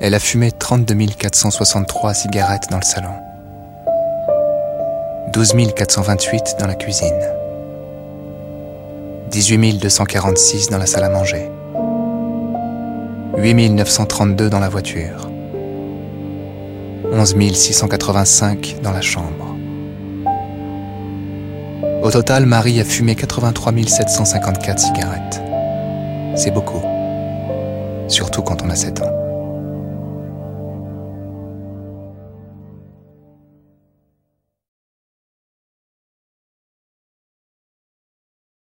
Elle a fumé 32 463 cigarettes dans le salon, 12 428 dans la cuisine, 18 246 dans la salle à manger, 8 932 dans la voiture, 11 685 dans la chambre. Au total, Marie a fumé 83 754 cigarettes. C'est beaucoup, surtout quand on a 7 ans.